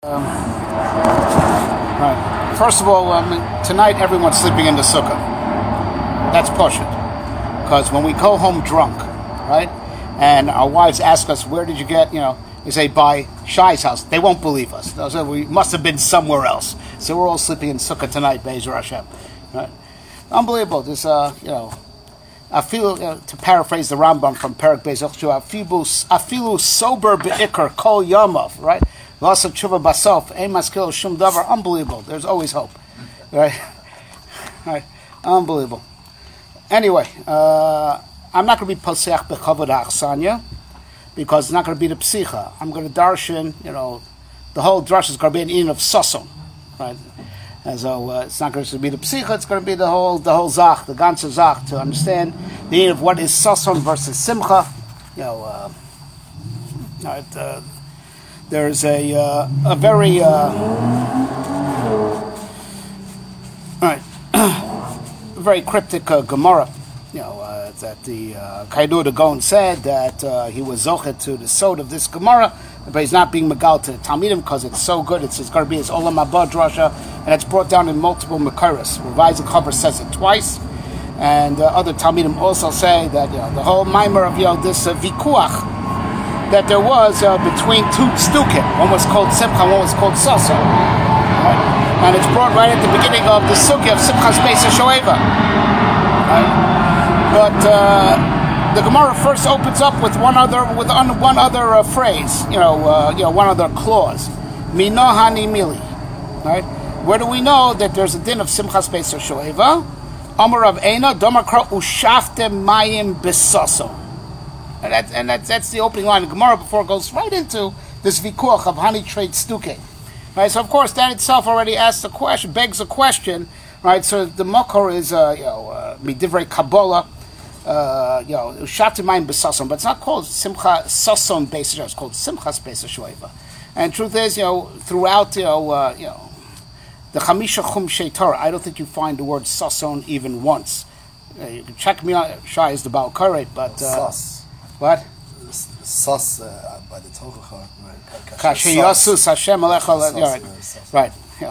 Right. First of all, tonight everyone's sleeping in the sukkah. That's pushing. Because when we go home drunk, right, and our wives ask us, where did you get, we say, by Shai's house, they won't believe us. They'll say, we must have been somewhere else. So we're all sleeping in sukkah tonight, Be'ezer Hashem. Right? Unbelievable. This, I feel, to paraphrase the Rambam from Perek Beis afilu sober be'ikr kol yamav, right? Loss of tshuva basof, ein maskil shum davar. Unbelievable. There's always hope, right? Right. Unbelievable. Anyway, I'm not going to be poseach b'chavod ha'achsanya because it's not going to be the psicha. I'm going to darshan, the whole drush is going to be an eating of sason, right? And so it's not going to be the psicha, it's going to be the whole zach, the ganze zach, to understand the eating of what is sason versus simcha. There's a very very cryptic Gemara, that the Kaidur the Gaon said that he was zochet to the sod of this Gemara, but he's not being megal to the Talmidim because it's so good. It's going to be his Olam Haba drasha, and it's brought down in multiple Mekaros. Revised Chaver says it twice, and other Talmidim also say that the whole mimer of this vikuach that there was between two stukim. One was called Simcha, one was called Sasa. Right? And it's brought right at the beginning of the sugya of Simchas Beis HaShoeva. Right? But the Gemara first opens up with one other phrase, one other clause. Mino hani mili. Right? Where do we know that there's a din of Simchas Beis HaShoeva? Amar of Eina, Domakra ushafte mayim besaso. And that's the opening line of Gemara before it goes right into this vikuach of hani trade stuke. Right, so of course that itself already begs a question, right? So the makor is midivrei Kabbalah, shatimayim besason, but it's not called simcha sason beis, it's called simchas beis shoeva. And truth is, throughout the Chamisha Chumshei Torah, I don't think you find the word sason even once. You can check me out. Shai is the Baal Koreh, but what? Sos by the Torah, Kasher Yasus Hashem Alecha. Right.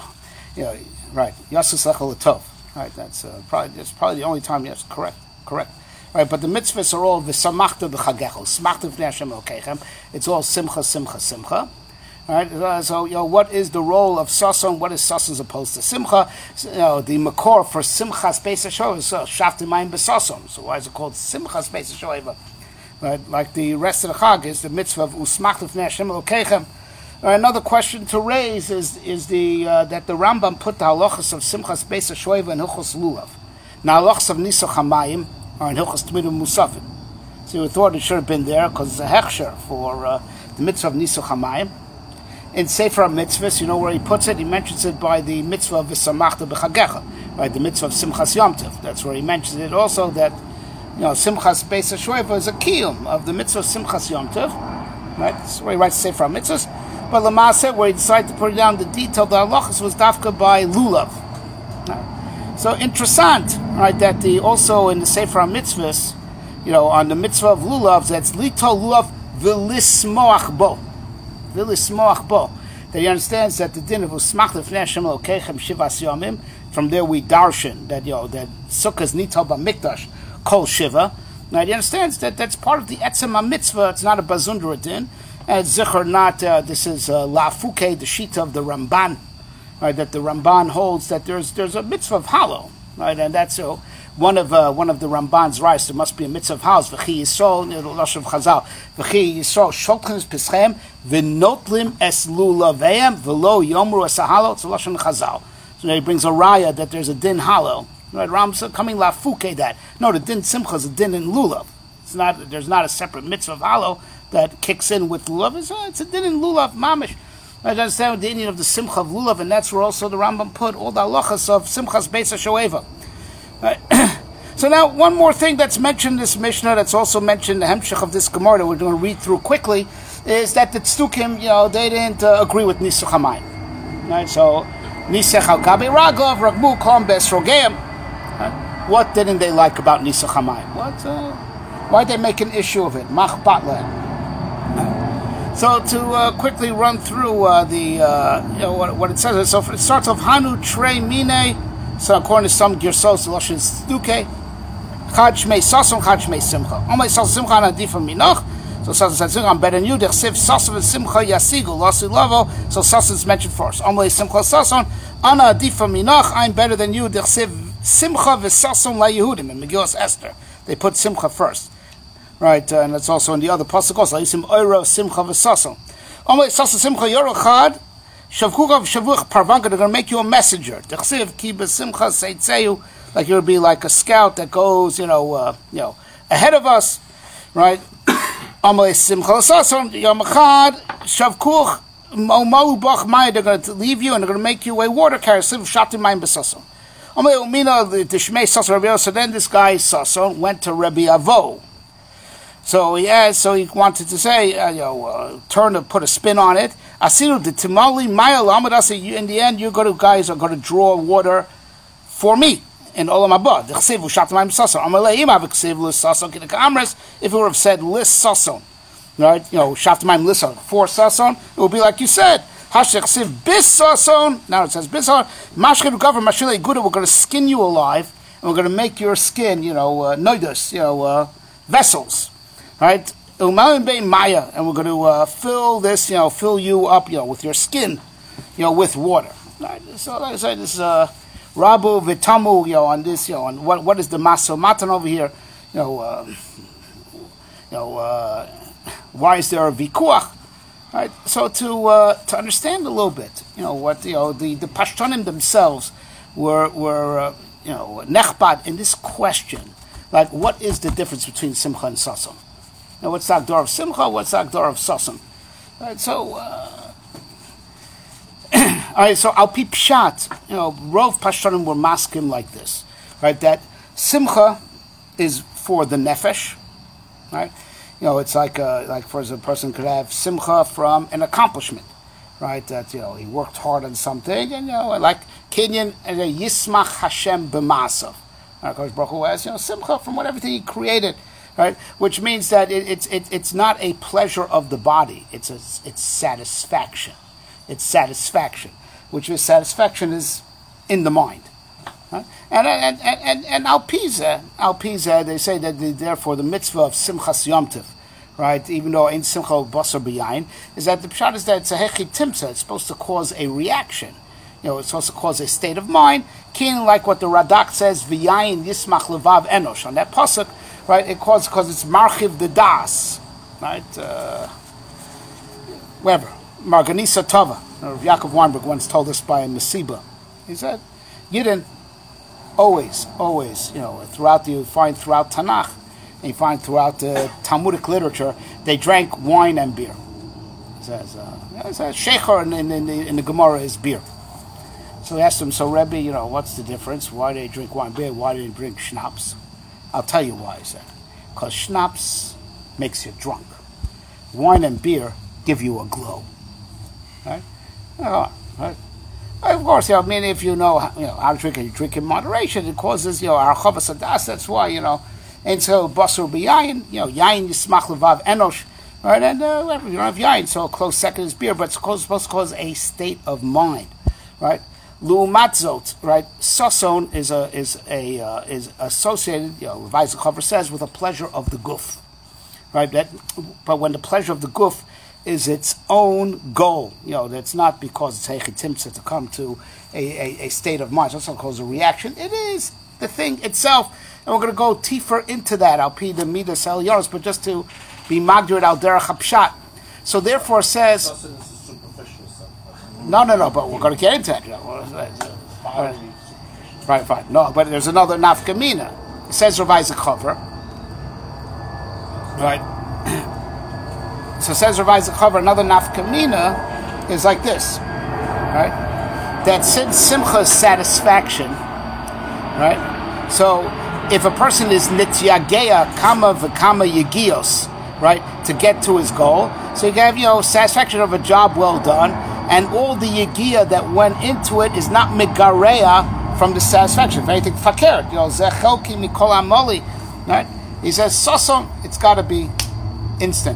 Right. Yasus Alecha L'Tov. Right. That's probably the only time. Yes, correct. Right. But the mitzvahs are all v'samachta b'chagecho, smachta v'nei Hashem Elokechem. It's all simcha. Right. So what is the role of sason? What is sason as opposed to simcha? The makor for simchas beis HaShoeva is shafti mayim b'sason. So why is it called simchas beis HaShoeva? Right, like the rest of the Chag is the mitzvah of usmachta v'nei Hashem Elokechem. Another question to raise is the that the Rambam put the halachas of simchas beis HaShoeva and hilchos lulav. Now halachas of nisach hamayim are in hilchos tmidim musafim. So you thought it should have been there because it's a hechsher for the mitzvah of nisach hamayim. In Sefer HaMitzvahs, where he puts it? He mentions it by the mitzvah of v'samachta b'chagecha, right? The mitzvah of simchas yom tov. That's where he mentions it also that. Simchas Beis HaShoeva is a kiyum of the mitzvah of Simchas Yom Tov, right? That's where he writes Sefer HaMitzvahs. But Lamase, where he decided to put it down the detail, the halachas was dafka by lulav. Right? So interessant, right? That also in the Sefer HaMitzvahs, on the mitzvah of lulav, that's lito lulav v'lismoach bo, that he understands that the din of usmachta v'nei Hashem Elokechem shivas yomim. From there we darshan that that sukkahs nitol b'mikdash. Kol Shiva. Now he understands that that's part of the Etzem HaMitzvah. It's not a Bazundra din. And Zichar not, this is La'afuke, the Shita of the Ramban, right, that the Ramban holds that there's a mitzvah of hallow, right, and that's one of the Ramban's rights. There must be a mitzvah of hallow. V'chi Yisrael, the Lush of Chazal, V'chi Yisrael, Sholchem Pischem, V'notlim es lulaveim, V'lo yomru es hallow. It's a Lush of Chazal. So he brings a raya that there's a din hallow. Right, Ram said coming lafuke that. No, the din simcha is a din in lulav. There's not a separate mitzvah of hallow that kicks in with lulav. It's a din in lulav mamish. I understand the Indian of the simcha of lulav, and that's where also the Rambam put all the halachas of simchas beis HaShoeva. Right. So now one more thing that's mentioned in this Mishnah, that's also mentioned in the hemshech of this Gemara that we're going to read through quickly, is that the tzdukim, they didn't agree with nisach hamayim. Right, so nisach al gabi raglav ragmu kom besrogeim. What didn't they like about Nisach HaMayim? Why'd they make an issue of it? Mach Batlan. So to quickly run through what it says. So it starts off Hanu Trey Mine. So according to some Girsos, Loshin Stuke, Chad Shmei Sason, Chad Shmei Simcha. Omei Sason Simcha Nadifa Minoch. So Sason said, I'm better than you. Dechsiv Sason and Simcha Yasigu Lasi Lavo. So Sason's mentioned first. Omei Simcha Sason Ana Adifa Minoch. I'm better than you. Dechsiv Simcha v'Sason La Yehudim in Megillas Esther. They put Simcha first. Right, and that's also in the other pasuk also. Yisim oiro simcha v'sason. Omei sason simcha yorochad shavkucha v'shavuch parvanka. They're going to make you a messenger. Dechsiv ki b'simcha seitzeu, like you'll be like a scout that goes, ahead of us. Right. Omei simcha sason yomachad shavkuch mau bach mai. They're going to leave you and they're going to make you a water carrier. Siv shatim mayim b'sason. Omei umina the shmei sason Rabbi Avo. So then this guy Sason went to Rabbi Avo. So he wanted to say, put a spin on it. Asiru the timali ma'alamad. In the end, guys are going to draw water for me in olam haba. Dechsevu shatmayim sason. Amalei imav ksevu sason k'amres. If it would have said lis sason, right? Shatmayim lisan for sason, it would be like you said. Hashechsev bis sason. Now it says bis sason. Mashchedu gaver mashilei guda. We're going to skin you alive, and we're going to make your skin, noidos, vessels. Right, Maya, and we're going to fill you up, with your skin, with water. Right? So, like I said, this is Rabu Vitamu, on this, on what is the Maso Matan over here, why is there a Vikuach? Right. So to understand a little bit, what the Pashtonim themselves were nechbad in this question, like what is the difference between Simcha and Sason? Now, what's the Agdor of Simcha? What's the Agdor of Sason? Right, so, so Al Pi Pshat, Rov Pashtonim were masking like this, right? That Simcha is for the nefesh, right? It's like for a person could have Simcha from an accomplishment, right? That he worked hard on something, and like Kenyan and Yismach Hashem b'masav. Kodesh Baruch Hu has Simcha from everything He created. Right, which means that it's not a pleasure of the body; it's satisfaction. It's satisfaction, which is satisfaction is in the mind. Right? And Al Piza, they say that therefore the mitzvah of Simchas Yom Tov, right? Even though in Simcha Basar B'Yayin, is that the pshat is that it's a hechi timsa. It's supposed to cause a reaction. It's supposed to cause a state of mind. Kin, like what the Radak says, V'Yayin Yismach Levav Enosh on that pasuk. Right, because it's marchiv the das, right? Whatever, Marganisa Tova. Yaakov Weinberg once told us by a Mesiba. He said, Yidden always, you find throughout Tanakh, and you find throughout the Talmudic literature, they drank wine and beer. It says, Shecher in the Gemara is beer. So he asked him, so Rebbe, what's the difference? Why do they drink wine and beer? Why do they drink schnapps? I'll tell you why, he said. Because schnapps makes you drunk. Wine and beer give you a glow. Right? Right? Of course, if you know how to drink and you drink in moderation, it causes, archavas adas, that's why, and so basur b'yayin, yayin yismach levav enosh, right? And you don't have yayin, so a close second is beer, but it's supposed to cause a state of mind, right? Lu'umatzot, right? Sason is associated, Levi Zachavar says, with a pleasure of the guf, right? But when the pleasure of the guf is its own goal, that's not because it's heichi timtza to come to a state of mind. It's also called a reaction. It is the thing itself, and we're going to go deeper into that. I'll pee the midas el yoros, but just to be magdured al derech hapshat. So therefore, says. No, but we're going to get into that. Right, fine. No, but there's another nafkamina. It says Rav Isaac Chaver. Right. So says Rav Isaac Chaver, another nafkamina is like this. Right? That since simcha is satisfaction, right? So if a person is nityageya kama v'kama yegios, right, to get to his goal, so you have, satisfaction of a job well done, and all the yegiya that went into it is not megareya from the satisfaction. If anything, fakir, zechelki mikol amoli, right? He says, sason, it's got to be instant.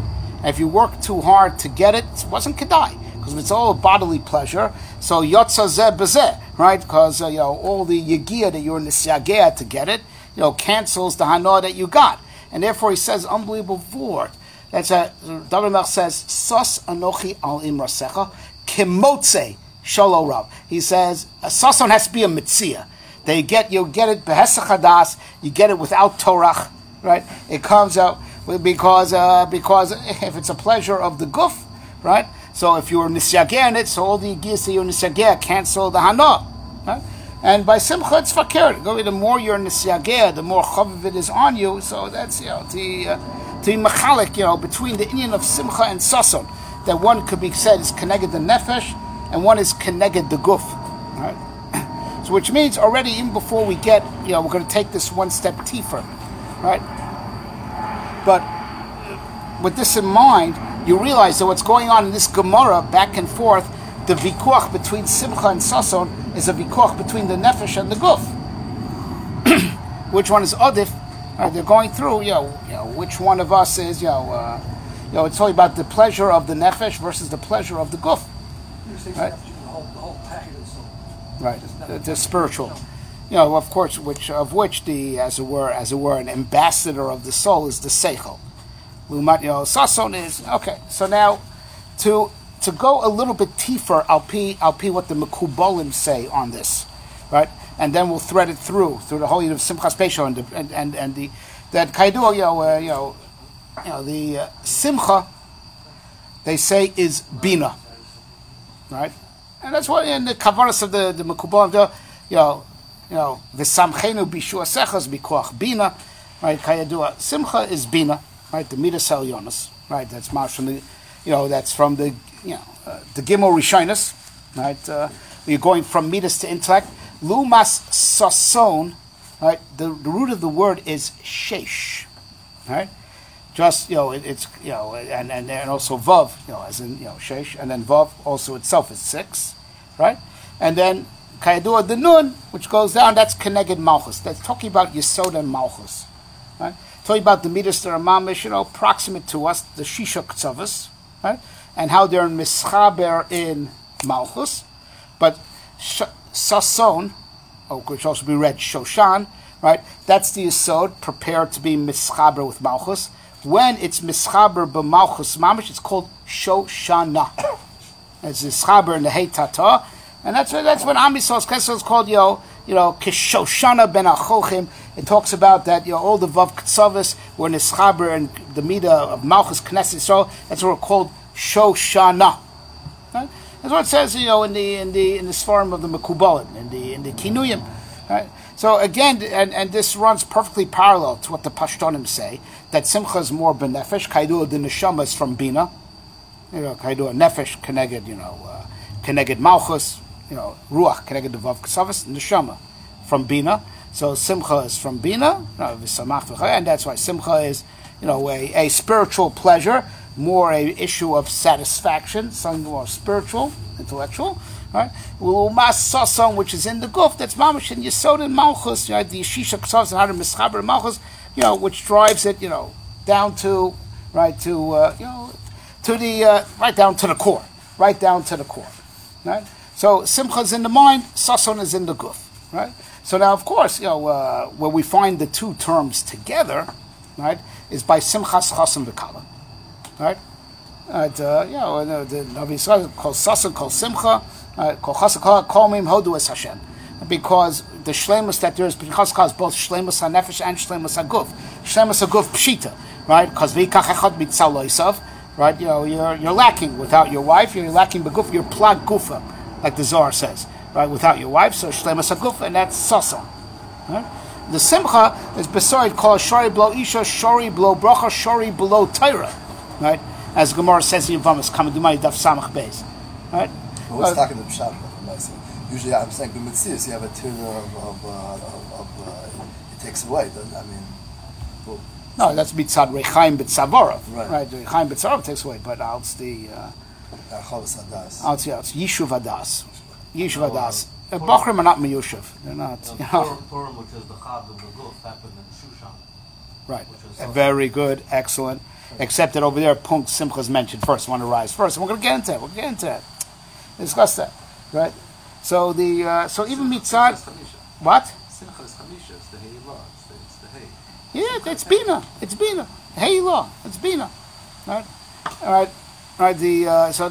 And if you work too hard to get it, it wasn't kedai, because it's all a bodily pleasure. So yotza zeh bezeh, right? Because all the yegia that you're in the siagea to get it, cancels the hana that you got, and therefore he says unbelievable word. That's David Melch says sos anochi al imrasecha kimotze shalo rav. He says a sason has to be a mitzia. You get it behesach hadas. You get it without torach, right? It comes out because if it's a pleasure of the guf, right? So if you're nisyageh in it, so all the yigis that you're nisyageh cancel the hana, right? And by simcha it's fakir. The more you're nisyageh, the more chaviv it is on you. So that's to machalik, between the inyan of simcha and sason, that one could be said is connected the nefesh, and one is connected the guf, right? So which means already even before we get, we're going to take this one step deeper, right? But with this in mind, you realize that what's going on in this Gemara back and forth, the vikuach between simcha and sason is a vikuach between the nefesh and the guf. Which one is adif? They're going through, which one of us is, it's all about the pleasure of the nefesh versus the pleasure of the guf. Right? The whole package of soul. Right, the spiritual, of course, which the as it were, an ambassador of the soul is the seichel. Sason is okay. So now, to go a little bit deeper, I'll pee what the Mekubalim say on this, right? And then we'll thread it through the whole of Simchas Pesha and the that Kaidu, the Simcha, they say is Bina, right? And that's what in the kavaras of the Mekubalim, the Samchenu Bishua Sechas Bikuach Bina, right? Kayadua Simcha is Bina, right? The Midas Elyonis, right? That's from the, that's from the, the Gimel Rishonis, right? You're going from Midas to intellect. Lumas Sason, right? The root of the word is Sheish, right? Just it's and also vav, as in sheish, and then vav also itself is 6, right? And then kayadua the nun, which goes down, that's keneged malchus. That's talking about yesod and malchus, right? Talking about the midas that are mamish, proximate to us, the shisha ktsavas, right? And how they're mischaber in malchus, but sason, which also be read shoshan, right? That's the yesod prepared to be mischaber with malchus. When it's mischaber b'malchus mamish, it's called shoshana. It's mischaber in the hey tata, and that's when Am Yisrael's Kesel is called kishoshana ben achochim. It talks about that all the vav ktsavis were mischaber and the midah of malchus knesset Yisrael. That's what we're called shoshana. Right? That's what it says in the form of the Mekubalim in the Kinuyim. Right? So again, and this runs perfectly parallel to what the Pashtonim say, that Simcha is more benefesh. Kaidua the neshama is from Bina. Kaidua nefesh keneged, keneged malchus. Ruach keneged the vav ksavas neshama from Bina. So Simcha is from Bina, and that's why Simcha is, a spiritual pleasure, more a issue of satisfaction, something more spiritual, intellectual. Right, Sason, which is in the guf, that's mamish and yesod and malchus, the shisha ksavs and how to mischaber malchus, which drives it, down to right to the right down to the core, right. So simcha is in the mind, sason is in the guf, right. So now, of course, where we find the two terms together, right, is by simchas chasim v'kala, right. The Navi Yisrael called sason, called simcha. Because the shlemus that there is because both shlemus hanefesh and shlemus haguf. Shlemus haguf pshita, right? Because v'ikach echad mitzal loisav, right? You're lacking without your wife. You're lacking beguf. You're plag gufa, like the Zohar says, right? Without your wife, so shlemus haguf, and that's sasa. Right? The simcha is beside called shori blo isha, shori blo bracha, shori blo Torah, right? As Gemara says in Yevamos, coming to my daf samach beis, right? But what's talking to Pshat? Usually, I'm saying the mitzvahs, you have a turn of it takes away. No, that's mitzad rechaim b'tzavarav, right? Rechaim b'tzavarav takes away, but it's the it's yishuv adas, Bachrim are not miyushuv. They're not. Purim, which is the chad of the guf, happened in Shushan. Right. Very good, excellent. except that over there, Punk Simcha is mentioned first. Want to rise first, and we're going to get into that. We'll get into that. Discuss that, right? So so even mitzad, what? Simcha is Hamisha. It's the Heilah. It's the Hay. Yeah, it's bina. It's bina. Heilah. It's bina. Right. All right. Right, so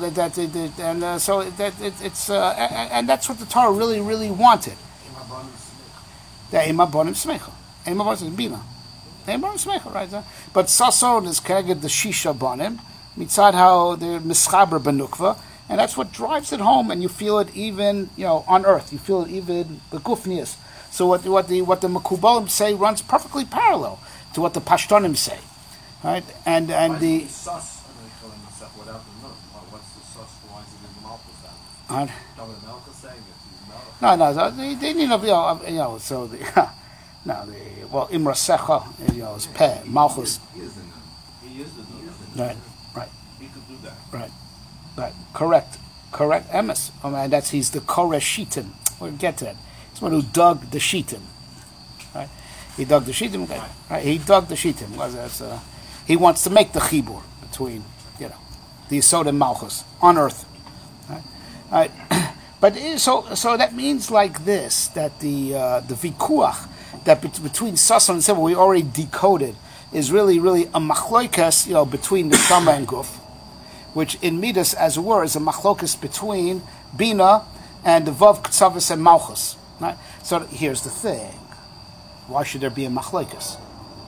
and that's what the Torah really, really wanted. The Ema Bonim Smecha, Ema Bonim Bina, Ema Bonim Smecha, right? But Sason is connected the Shisha Bonim, mitzad how the Mischaber Benukva, and that's what drives it home, and you feel it even on earth. You feel it even the Gufnias. So what the Mekubalim say runs perfectly parallel to what the Pashtonim say, right? And the without the milk. What's the source? Why is it in the Malchus? The Malchus saying it. No, they need so the Imra Secha, is Peh, Malchus. He is the Right. He could do that. Right. Correct. Emes. Oh man, he's the Koresh Shitim. We'll get to that. He's the one who dug the Shitim. Right. He dug the Shitim. Right. He dug the Shitim. He wants to make the Chibur between the Yesod and Malchus on earth. Right. But so that means like this, that the vikuach that between Sason and Seba we already decoded is really a machlokas between the Shama and Guf, which in Midas as it were is a machlokas between Bina and the Vav Ktsavis and Malchus. Right. So here's the thing: why should there be a machlokas?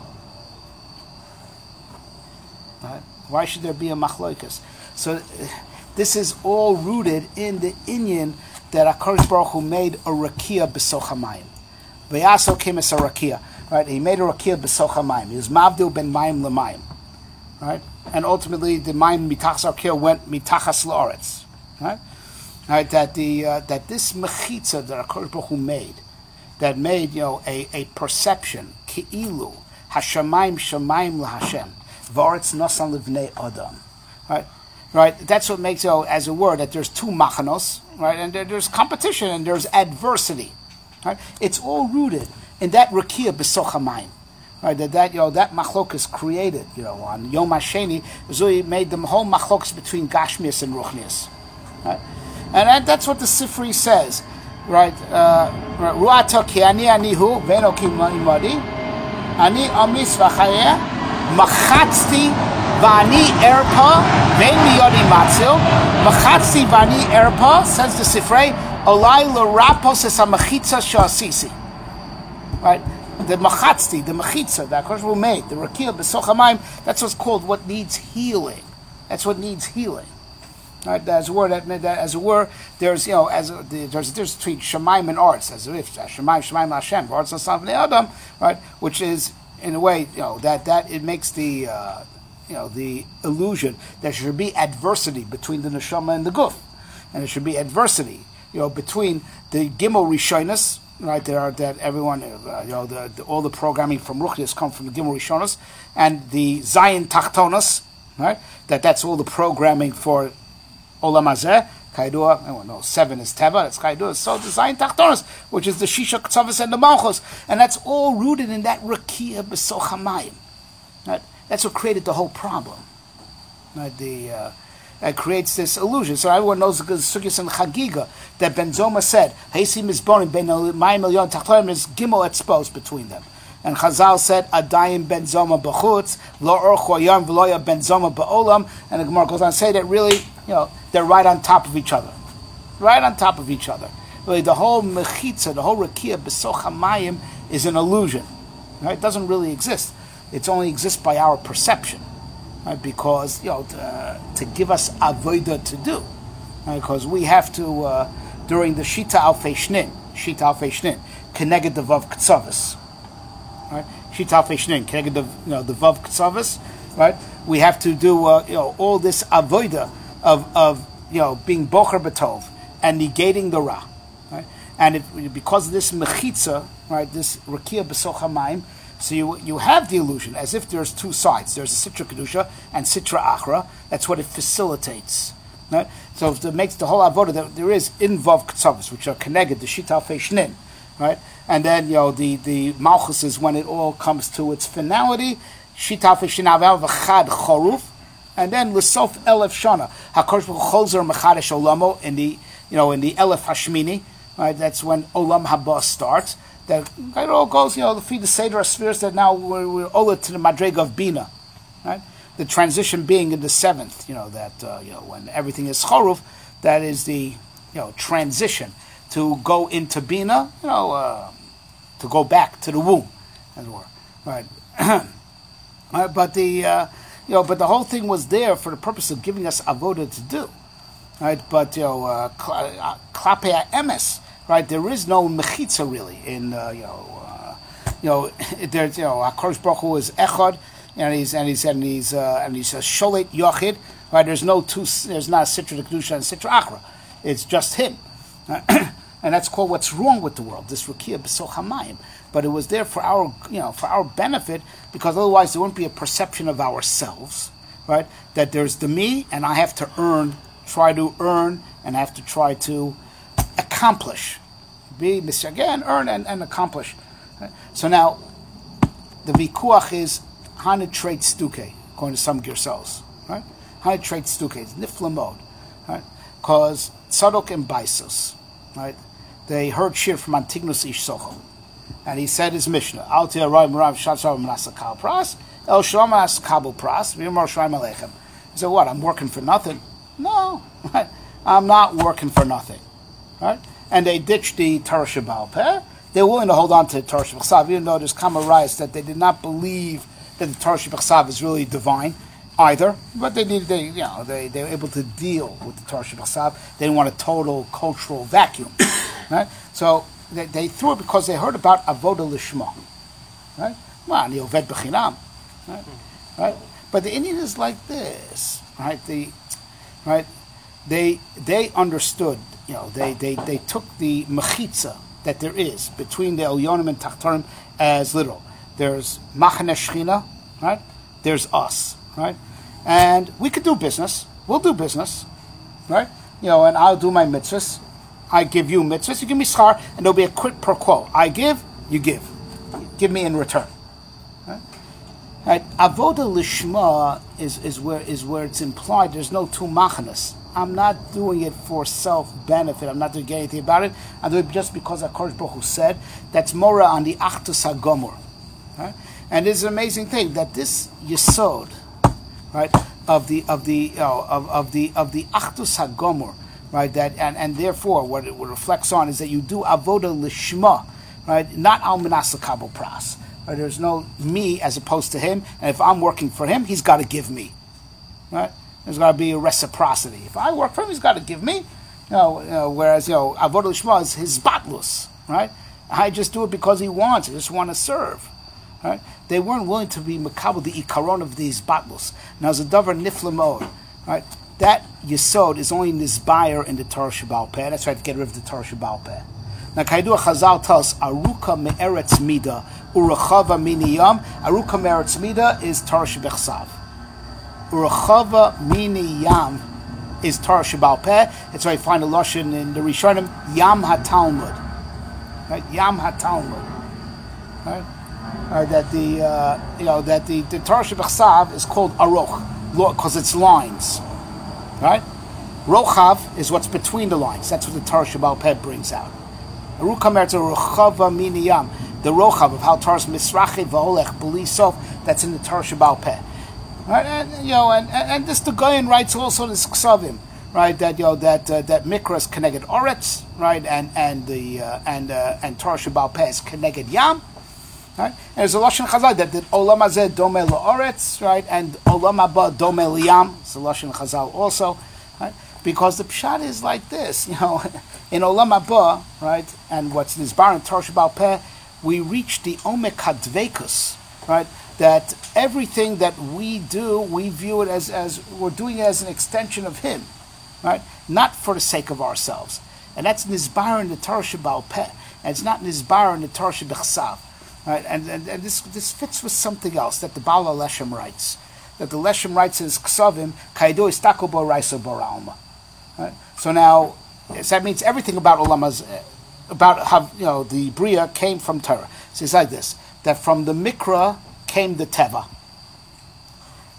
Right. Why should there be a machlokas? So this is all rooted in the inyan that HaKadosh Baruch Hu made a rakia b'soch hamayim. V'yaso came as a rakia, right? He made a rakia b'soch hamayim. He was mavdil ben mayim l'mayim, right? And ultimately, the mayim mitachas rakia went mitachas la'aretz, right? Right? That this mechitza that HaKadosh Baruch Hu made, that made a perception ki'ilu hashamayim shamayim l'Hashem v'aretz nasan livnei adam, right? Right, that's what makes as a word that there's two machanos, right, and there's competition and there's adversity, right. It's all rooted in that rakia b'soch hamayim, right. That machlokas created, on Yom HaSheni, Zui made the whole machlokas between Gashmias and Ruchnias, right, and that's what the Sifri says, right. Ruata ki ani anihu v'eno ki imadi, ani amis v'chayeh machatzti. Vani erpa, vein miyodi matzil. Machatzti vani erpa, says the Sifrei, olai l'rapos es ha-mechitza sha'asisi. Right? The machatzti, the mechitza, that HaKadosh Baruch Hu made, the rakia b'soch hamayim, that's what's called what needs healing. That's what needs healing. Right? As a word, there's there's a difference between Shemaim and arts, as if Shemaim Hashem, arts Nasan Bnei Adam, right? Which is in a way, that it makes the illusion that there should be adversity between the neshama and the guf, and there should be adversity, between the gimel rishonos, right? That everyone, all the programming from Ruchnias come from the gimel rishonos, and the Zion tachtonos, right? That's all the programming for olam hazeh. Kaidua, 7 is teva. That's kaidua. So the Zion tachtonos, which is the shisha ktsavis and the malchus, and that's all rooted in that rakia b'soch hamayim, right? That's what created the whole problem. Right? It creates this illusion. So everyone knows the Sugyas and Chagiga that Ben Zoma said, "Heisim Mizbonim ben Mayim Elyon Tachtonim is gimel exposed between them." And Chazal said, "Adayim Ben Zoma b'chutz lo orchu hayam v'loya Ben Zoma ba'olam." And the Gemara goes on to say that really, they're right on top of each other, right on top of each other. Really, the whole mechitza, the whole rakia b'soch hamayim is an illusion. Right? It doesn't really exist. It only exists by our perception, right? Because to give us avodah to do, right? Because we have to during the shita alfei shnin, keneged the vav ktsavis, right? Shita alfei shnin, keneged the vav ktsavis, right? We have to do all this avodah of being bocher b'tov and negating the ra, right? And because of this mechitza, right? This rakia b'soch hamayim. So you have the illusion as if there's two sides. There's a Sitra Kedusha and Sitra Achra. That's what it facilitates. Right? So it makes the whole avodah that there is in Vav Ktsavis, which are connected, the Shita Feishnin, right? And then the Malchus is when it all comes to its finality. Shitaf Shinavel V'chad Choruf, and then L'sof Elef Shana. HaKadosh Baruch Hu Cholzer Mechadesh Olamo in the Elef Hashmini. Right, that's when Olam Haba starts. That it all goes, the feed the Seder spheres that now we're Ola to the Madrega of Bina. Right, the transition being in the seventh. When everything is Choruf, that is the transition to go into Bina. To go back to the womb, as it were. Right. But the whole thing was there for the purpose of giving us avoda to do, right? But klapei emes, right? There is no mechitza really in there's HaKadosh Baruch Hu is echad, and he's a sholet yochid, right? There's not a sitra kedusha and sitra achra. It's just him, and that's called what's wrong with the world. This rakia b'soch hamayim. But it was there for our benefit, because otherwise there wouldn't be a perception of ourselves, right? That there's the me, and I have to try to earn, and I have to try to accomplish. Earn and accomplish. Right? So now, the vikuach is Hana trait stuke, according to some Girsos, right? Hana trait stuke, it's niflamod, right? Because Tzadok and Baisos, right? They heard shir from Antignus Ish Sochel. And he said his Mishnah, Al Ti'arai Murav Shatzav Manasa Kal Pras, El Shalom As Kabul Pras, V'yomar Shraim Aleichem. He said, what, I'm working for nothing? No, right? I'm not working for nothing, right? And they ditched the Torah Shebaal Peh. They're willing to hold on to Torah Shebachsav, even though there's Kamarais that they did not believe that the Torah Shebachsav is really divine either, but they were able to deal with the Torah Shebachsav. They didn't want a total cultural vacuum, right? So they threw it because they heard about Avoda Lishma, right? Well, the Oved B'chinam, right? But the Indian is like this, right? They understood, they took the mechitza that there is between the Elyonim and Tachtonim as literal. There's Machane Shechina, right? There's us, right? And we could do business. We'll do business, right? And I'll do my mitzvahs. I give you mitzvahs, you give me schar, and there'll be a quid pro quo. I give, you give. Give me in return. Right? Avoda lishma is where it's implied. There's no two machanas. I'm not doing it for self-benefit. I'm not doing anything about it. I'm doing it just because HaKadosh Baruch Hu said. That's mora on the Achdus HaGomor. Right? And it's an amazing thing that this yesod, right, of the Achdus HaGomor, right, that and therefore what it reflects on is that you do avoda lishma, right, not al minasa kabel pras. Right? There's no me as opposed to him, and if I'm working for him, he's got to give me, right? There's got to be a reciprocity. If I work for him, he's got to give me. Whereas avoda lishma is his batlus, right? I just do it because he wants. I just want to serve, right? They weren't willing to be makabel the ikaron of these batlus. Now, as a davar niflamod, right? That yesod is only nisbayer in the Torah Shebaal Peh. That's right, to get rid of the Torah Shebaal Peh. Now, Kaidua Chazal tells Aruka me'eretz mida urachava miniyam. Aruka me'eretz mida is Torah Shebechsav. Urachava miniyam is Torah Shebaal Peh. That's why you find a lashon in the Rishonim Yam HaTalmud. Right, Yam HaTalmud. Right, that the Torah Shebechsav is called Aroch because it's lines. Right? Rochav is what's between the lines. That's what the Torah Shebaal Peh brings out. Aruka me'eretz urachava miniyam. The rochav of how Torah's misrache v'olech b'li sof, that's in the Torah Shebaal Peh. Right? And this the Goyen writes also in the Ksavim, right? That that Mikra is connected Oretz, right? And Torah Shebaal Peh is connected Yam, right? And there's a lashon Chazal that Olam Hazeh domeh la'Oretz, right? And Olam Haba domeh liyam. It's a lashon Chazal also, right? Because the pshat is like this, in Olam Haba, right? And what's in Nizbar and Torah Shebaal Peh, we reach the Omek HaDveikus, right? That everything that we do, we view it as we're doing it as an extension of Him, right? Not for the sake of ourselves. And that's Nizbar in the Torah Shebaal Peh. And it's not Nizbar in the Torah Shebechsav, right? And this fits with something else that the Baal HaLeshem writes. That the Leshem writes is Ksavim, Kaido Istako Bo Raiso Bo Ra'alma. Right? So now, that means everything about Olam Hazeh, about how the Bria came from Torah. So it's like this, that from the Mikra came the Teva,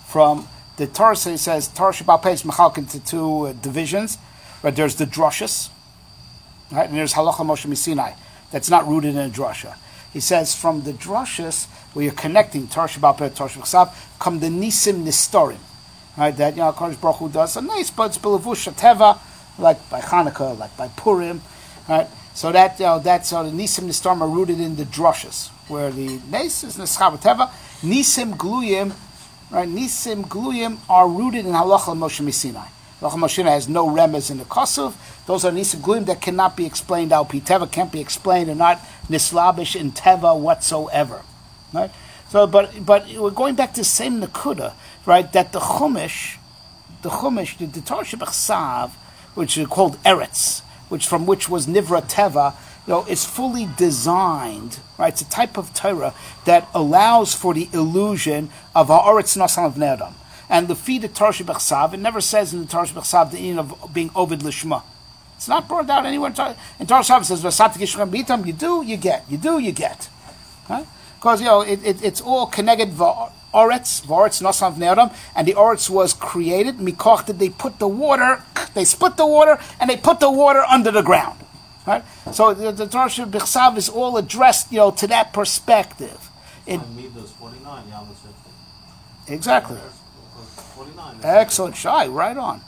from the Torah. Says Torah Sheba'al Peh is mechalek into two divisions. Right, there's the drushes, right, and there's halacha Moshe Misinai. That's not rooted in a drasha. He says from the drushes where you're connecting Torah Sheba'al Peh, Torah Shebachsav, come the nisim nistorim. Right, that Kodesh Baruch Hu does a nice, but it's belevush teva, like by Hanukkah, like by Purim, right? So that that's the nisim nistorim are rooted in the drushes, where the nes is neschav teva, nisim gluyim, right? Nisim gluyim are rooted in halacha Moshe Misinai. Halacha Moshe Misinai has no remez in the kosov. Those are nisim gluyim that cannot be explained al pi teva, can't be explained, and not nislabish in teva whatsoever, right? So, but we're going back to the same nakuda, right? That the Chumash, the Torah Shebachsav, which is called Eretz, from which was Nivra Teva, is fully designed, right? It's a type of Torah that allows for the illusion of Ha'aretz Nasan of Nedam. And the feed of Torah Shebachsav, it never says in the Torah Shebachsav the meaning of being Ovid Lishma. It's not brought out anywhere. In Torah Shebachsav it says, Vasat Gishram Bitam, you do, you get. Right? Because it's all connected Oretz Nasan Ne'adam, and the Oretz was created mikoch that they put the water, they split the water, and they put the water under the ground. Right? So the Torah Shebachsav is all addressed, to that perspective. Midas 49, Yalmas 50. Exactly. 49. Excellent, Shai. Right on.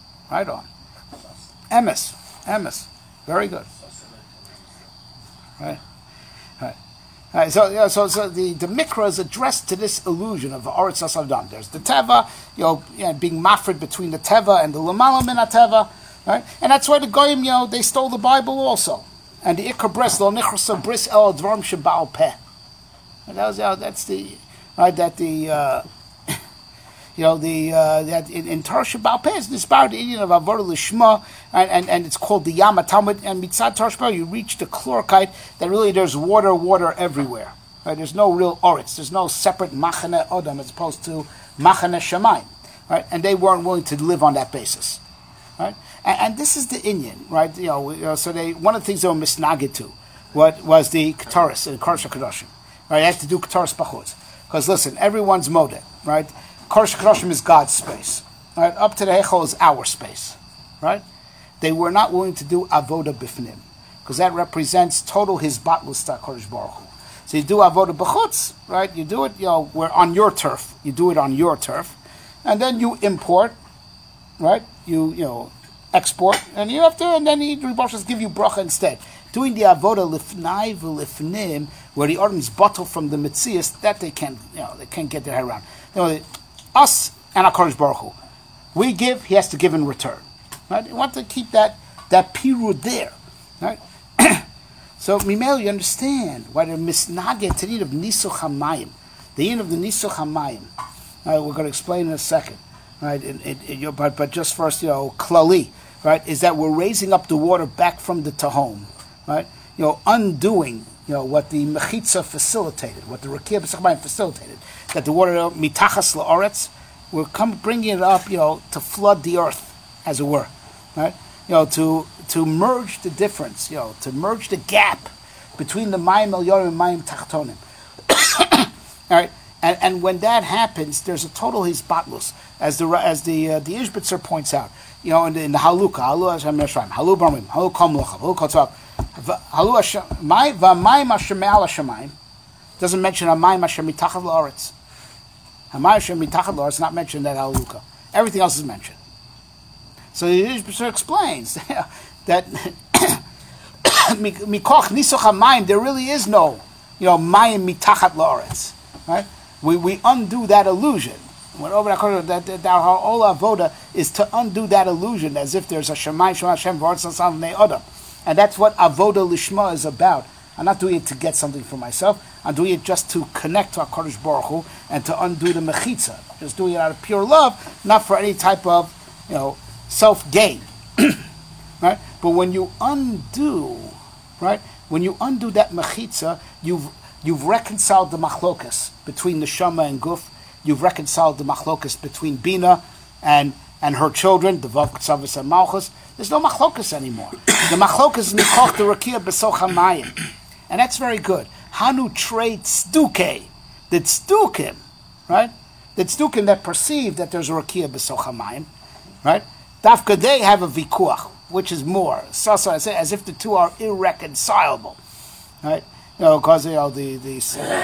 Emes. Very good. Right. Right, so the mikra is addressed to this illusion of Oretz Asavdam. There's the teva, being mafred between the teva and the lamala min teva, right? And that's why the goyim, they stole the Bible also. And the ikar bris lo nichrasa bris el dvarim sheba'al peh. And that's the right that the that in Torah Sheba'al Peh is inspired the Indian of Avodah Lishma, and it's called the Yama Talmud. And mitzad Torah Sheba'al, you reach the chlorite that really there's water everywhere. Right? There's no real oritz. There's no separate machane odam as opposed to machane shamayim. Right? And they weren't willing to live on that basis. Right? And this is the Indian, right? So one of the things they were misnagid to, what was the Kataris and Kodesh HaKadoshim. Right? You have to do Kataris Pachutz. Because listen, everyone's modeh, right? Kodesh HaKadoshim is God's space. Right? Up to the Heichal is our space. Right? They were not willing to do Avodah Bifnim. Because that represents total Hizbatlus to Kodesh Baruch Hu. So you do Avodah B'chutz, right? You do it, we're on your turf. You do it on your turf. And then you import, right? You export, and you have to, and then the Rebbe give you bracha instead. Doing the avodah lifnai v'lifnim, where the ordinance bottle from the mitzias, that they can't get their head around. Us and HaKadosh Baruch Hu, we give, he has to give in return. Right? You want to keep that pirud there, right? So Mimel, you understand why they're misnaged to the need of Nisuch HaMayim, the end of the Nisuch HaMayim. We're going to explain in a second, right? But just first, klali, right? Is that we're raising up the water back from the Tahom, right? Undoing, what the Mechitza facilitated, what the Rekiah B'Sachmayim facilitated, that the water mitachas la'aretz, we're bringing it up, to flood the earth, as it were, right? To merge the difference, to merge the gap between the Mayim Elyonim and Mayim Tachtonim. All right. And when that happens, there's a total hisbatlus, as the Ishbitzer points out. In the Haluka, Halu Hashem Yeshayim, Halu Barmim, Halu Kol Melacha, Halu Kol Tzav, Halu Hashem, V'Mayim Hashem Me'al Hashemayim, doesn't mention Hamayim Hashem Mitachad La'aretz. Hamayim Hashem Mitachad La'aretz, not mentioned in that Haluka. Everything else is mentioned. So the Ishbitzer explains that Mikoch Nisuch HaMayim, there really is no, Mayim Mitachad La'aretz, right? We undo that illusion. When over that our whole avoda is to undo that illusion, as if there's a Shemayim Shema Hashem V'Aretz Nasan V'nei Adam, and that's what avoda lishma is about. I'm not doing it to get something for myself. I'm doing it just to connect to HaKadosh Baruch Hu and to undo the mechitza. Just doing it out of pure love, not for any type of self gain. Right? But when you undo, right? When you undo that mechitza, You've reconciled the machlokas between the Shama and Guf. You've reconciled the machlokas between Bina and her children, the Vav Ktsavis and Malchus. There's no machlokas anymore. The machlokas is Nikoch the Rekiah B'Soch HaMayim. And that's very good. Hanu trade Tzduke, the Tzdukim, right? the tzdukim that perceive that there's a rakia b'soch hamayim, right? Dafka they have a vikuach, which is more sasa, as if the two are irreconcilable, right? Because the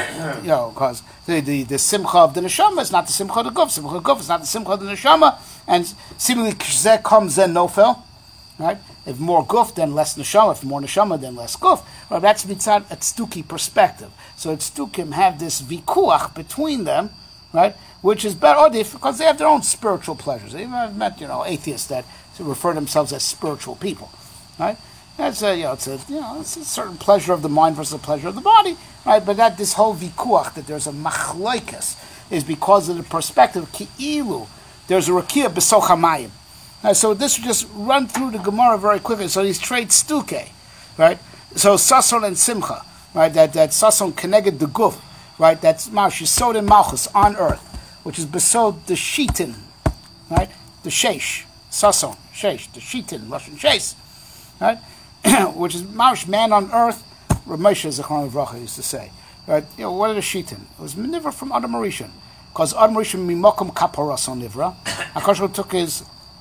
simcha of the neshama is not the simcha of the guf. Simcha of the guf is not the simcha of the neshama, and seemingly k'zeh comes then nofel, right? If more guf, then less neshama. If more neshama, then less guf. Right? That's mitzad a tzduki perspective. So tzdukim have this vikuach between them, right? Which is better, because they have their own spiritual pleasures. I've met atheists that refer themselves as spiritual people, right? That's it's a certain pleasure of the mind versus the pleasure of the body, right? But that this whole vikuach, that there's a machlokes, is because of the perspective ki'ilu. There's a rakia b'soch hamayim. So this will just run through the Gemara very quickly. So these traits stuke, right? So sason and simcha, right? That sason connected the guf, right? That's ma'ash yisod and malchus on earth, which is besod the shitin, right? The sheish, sason, sheish, the shitin, Russian sheis, right? Which is ma'ash man on earth. Rav Moshe Zechron Livracha used to say, right? What are the shitin? It was manivra from Adam Rishon, because Adam Rishon mimokum kaparas on nivra. Hakadosh Baruch took his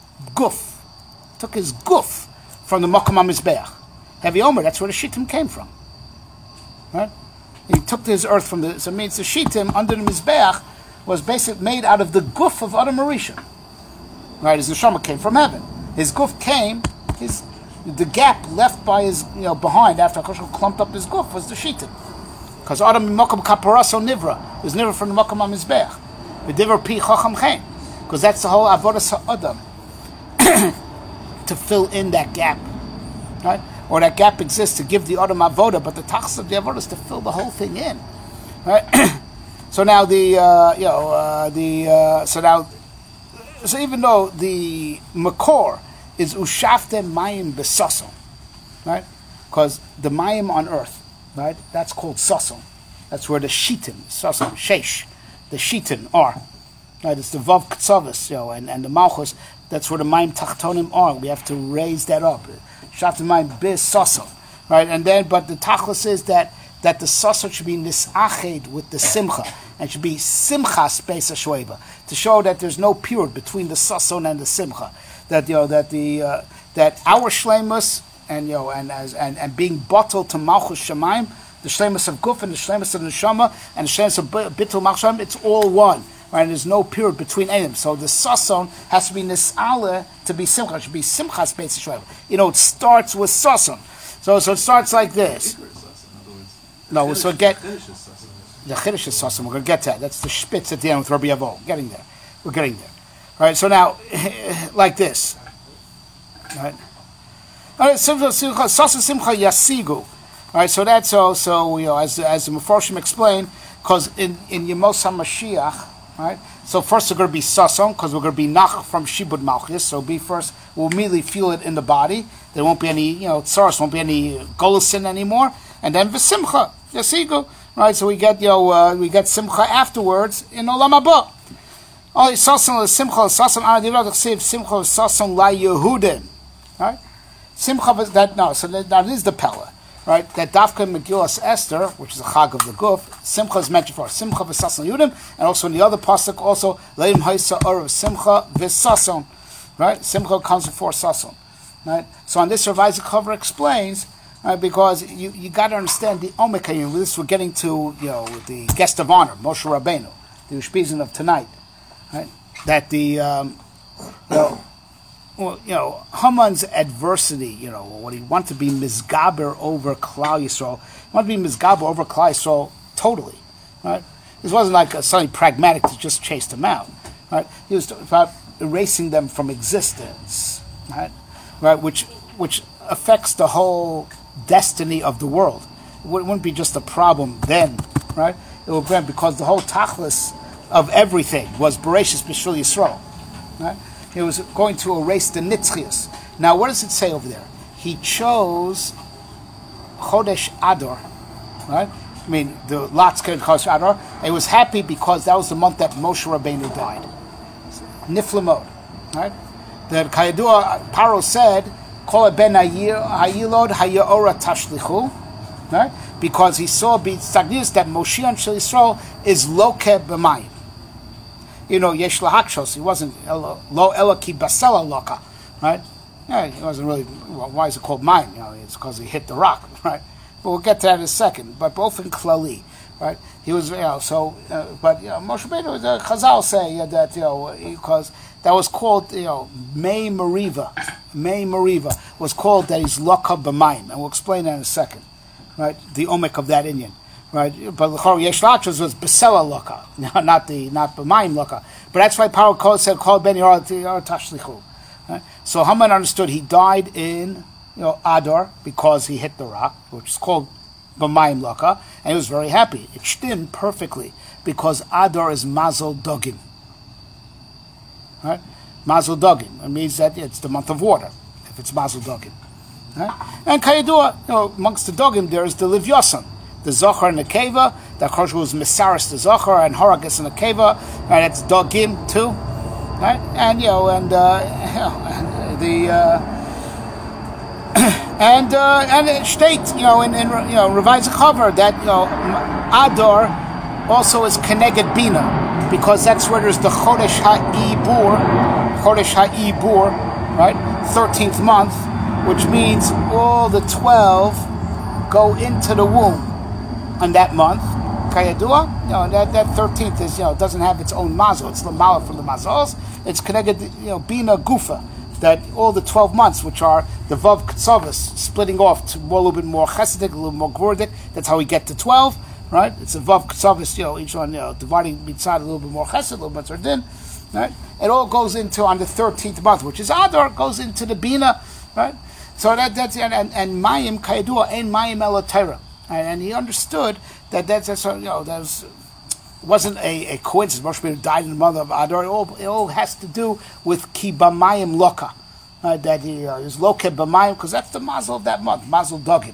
guf from the Mokum HaMizbeach. Heavy Omer, that's where the Shittim came from. Right? He took his earth from so it means the Shittim under the Mizbeach was basically made out of the guf of Adam Rishon. Right? His neshama came from heaven. His guf came, the gap left by his, behind after HaKadosh clumped up his guf was the Shittim. Because Adam Mokum Kaparaso Nivra is Nivra from the Mokum HaMizbeach. The Diver Pi Chacham Chen. Because that's the whole Avodas HaAdam. To fill in that gap, right? Or that gap exists to give the Adam Avoda, but the tachlis of the Avoda is to fill the whole thing in, right? So now so even though the makor is ushafte mayim besason, right? Because the mayim on earth, right? That's called sason. That's where the shitin, sason, sheish, the shitin are. Right, it's the Vav Ktsavis, and the Malchus, that's where the Mayim Tachtonim are. We have to raise that up. Shat Mayim Biz Saso. Right, and then, but the Tachlis is that the Saso should be nisached with the Simcha, and should be Simcha Space Ashweba, to show that there's no period between the Sason and the Simcha. That that our Shleimus and being bottled to Malchus Shemaim, the Shleimus of Guf and the Shleimus of Neshama and the Shleimus of Bittul Malchus, it's all one. Right, and there's no period between them. So the sason has to be nis'ala to be simcha. It should be simcha space Yisrael. It starts with sason. So it starts like this. No, so get the chiddush is sason. We're going to get to that. That's the spitz at the end with Rabbi Yavo. Getting there. We're getting there. All right. So now, like this. All right. All right. Simcha sason simcha yasigu. All right. So that's also as the Mefarshim explained, because in Yemos HaMashiach. Right. So first we're going to be sason, because we're going to be nach from shibud malchus. So we'll immediately feel it in the body. There won't be any, tsaros, won't be any golusin anymore. And then v'simcha, yasigu. Right. So we get simcha afterwards in olam haba. Oh, sason simcha sason anadivrad chsev simcha sason la Yehudim. Right. Simcha that no. So that is the pella. Right, that Dafka Megillas Esther, which is a chag of the guf, Simcha is mentioned for Simcha v'sason Yudim, and also in the other pasuk also Leim Haisa Orav Simcha v'sason. Right, Simcha comes before sason. Right, so on this Rav Isaac Hover explains, because you got to understand the omek. This we're getting to the guest of honor Moshe Rabbeinu, the Ushpizin of tonight. Right, that the Haman's adversity, what he wanted to be Mizgaber over Klal Yisrael, he wanted to be Mizgaber over Klal Yisrael totally, right? This wasn't like something pragmatic to just chase them out, right? He was about erasing them from existence, right? Which affects the whole destiny of the world. It wouldn't be just a problem then, right? It would be because the whole tachlis of everything was Bereshis B'Shul Yisrael, right? He was going to erase the nitzchias. Now, what does it say over there? He chose Chodesh Adar, right? I mean, the Lot's Chodesh Adar. He was happy because that was the month that Moshe Rabbeinu died. Niflamot, right? The Kayadua Paro said, "Kol ben hayilod hayaora tashlichu," right? Because he saw b'tzagnius that Moshiach Shel Yisrael is loke b'mayim. yesh lahakshos. He wasn't lo elaki basela loka, right? Yeah, he wasn't really. Well, why is it called mayim? It's because he hit the rock, right? But we'll get to that in a second. But both in klali, right? He was, but Moshe Rabbeinu, the Chazal say that because that was called, Mei Mariva. Mei Mariva was called that he's loka b'mayim, and we'll explain that in a second, right? The omek of that Inyan. Right, but the Yesh Lachos was Besela Loka, not B'mayim Loka. But that's why Paro Kol said Kol Ben Yor Tashlichu. So Haman understood he died in Adar because he hit the rock, which is called B'mayim Loka, and he was very happy. It stemmed perfectly because Adar is Mazel Dogim. Right, Mazel Dogim. It means that it's the month of water if it's Mazel Dogim. Right? And Kayadua, amongst the Dogim there is the Livyasan. The Zohar and the Keva, the Kosh was Mesaris the Zohar and Horagas and the Keva, right? That's Dogim too, right? And and it states in Revised Chavar that Adar also is Keneged Bina because that's where there's the Chodesh Ha'ibur, right? 13th month, which means all the 12 go into the womb. On that month, Kayadua, that 13th is, doesn't have its own mazel. It's the mala from the mazals. It's connected, bina gufa, that all the 12 months, which are the vav ktsavas, splitting off to a little bit more chesidik, a little more gvordik. That's how we get to 12, right? It's a vav ktsavas, each one, dividing mitzad a little bit more chesed, a little bit more din, right? It all goes into on the 13th month, which is Adar, goes into the bina, right? So that's and mayim Kayadua ain't mayim elatera. And he understood that that wasn't a coincidence. Moshe Rabbeinu died in the month of Adar. It all has to do with ki b'mayim loka, that he is loka b'mayim because that's the mazel of that month, mazel dogim.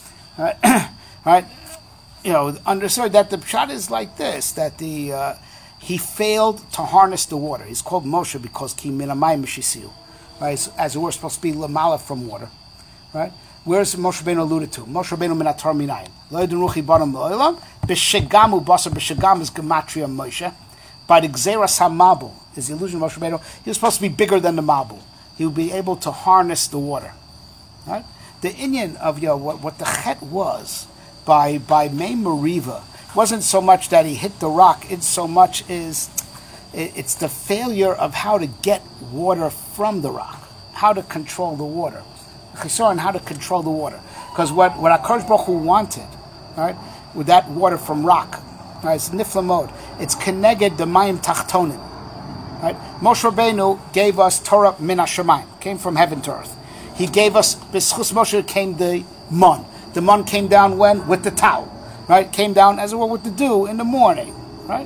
Right? Understood that the pshat is like this: that he failed to harness the water. He's called Moshe because ki min hamayim mishisiu, right? As it were supposed to be lamala from water, right? Where's Moshe Rabbeinu alluded to? Moshe Rabbeinu minatar minayim. Lo yedun ruchi baram lo'olam. B'shegamu basar b'shegam is gematria Moshe. By the gzeras hamabul is the illusion of Moshe Rabbeinu. He was supposed to be bigger than the mabul. He would be able to harness the water. Right? The inyan of what the chet was by Mei Mariva wasn't so much that he hit the rock. It's so much it's the failure of how to get water from the rock, how to control the water. On how to control the water, because what HaKadosh Baruch Hu wanted, right, with that water from rock, right, it's nifla mode. It's keneged the mayim tachtonim, right. Moshe Rabbeinu gave us Torah min hashamayim, came from heaven to earth. He gave us b'schus Moshe came the mon. The mon came down when with the towel, right. Came down as it were with the dew in the morning, right.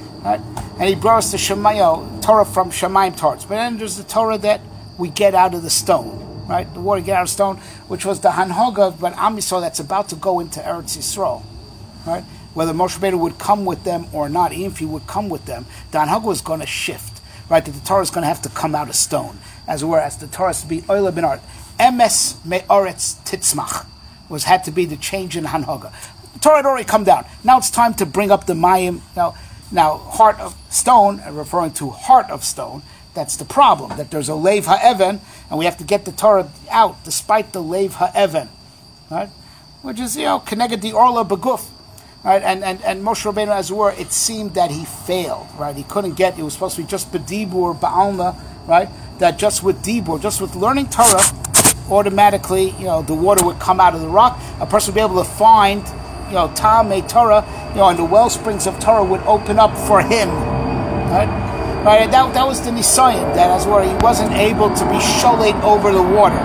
And he brought us the Torah from Shamayim Torts. But then there's the Torah that we get out of the stone. Right, the water get out of stone, which was the Hanhoga, but Am Yisrael that's about to go into Eretz Yisrael, right? Whether Moshe Rabbeinu would come with them or not, even if he would come with them, the Hanhoga was going to shift, right? That the Torah is going to have to come out of stone, as well as the Torah has to be Oila ben Art. Emes me'oretz titzmach had to be the change in Hanhoga. The Torah had already come down. Now it's time to bring up the Mayim. Now heart of stone, referring to heart of stone. That's the problem, that there's a Leiv Ha'even, and we have to get the Torah out, despite the Leiv Ha'even, right? Which is, connected the Orla Beguf, right? And Moshe Rabbeinu, as it were, it seemed that he failed, right? He couldn't get, it was supposed to be just B'dibur, Ba'alma, right? That just with Dibur, just with learning Torah, automatically, the water would come out of the rock. A person would be able to find, Ta'amei Torah, and the well springs of Torah would open up for him, right? Right, that was the Nisayan, that as where he wasn't able to be sholet over the water.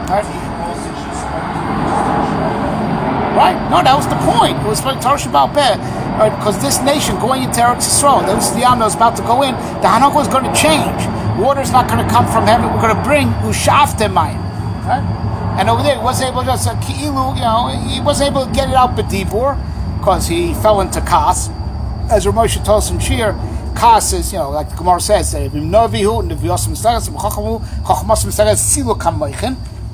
Right? No, that was the point. It was like Torah Shabbal Peh, right? Because this nation going into Eretz Yisrael, that was the Yam that was about to go in, the Hanok was going to change. Water's not going to come from heaven. We're going to bring Ushafte Mayim. Right? And over there, he wasn't able to just, he wasn't able to get it out B'dibur, because he fell into Kas. As Rav Moshe told us in Shir, Kas is, like the Gemara says, that if Novihu and the Vyosim Mistagas, Chachmasim Mistagas, Silu Kamoichin,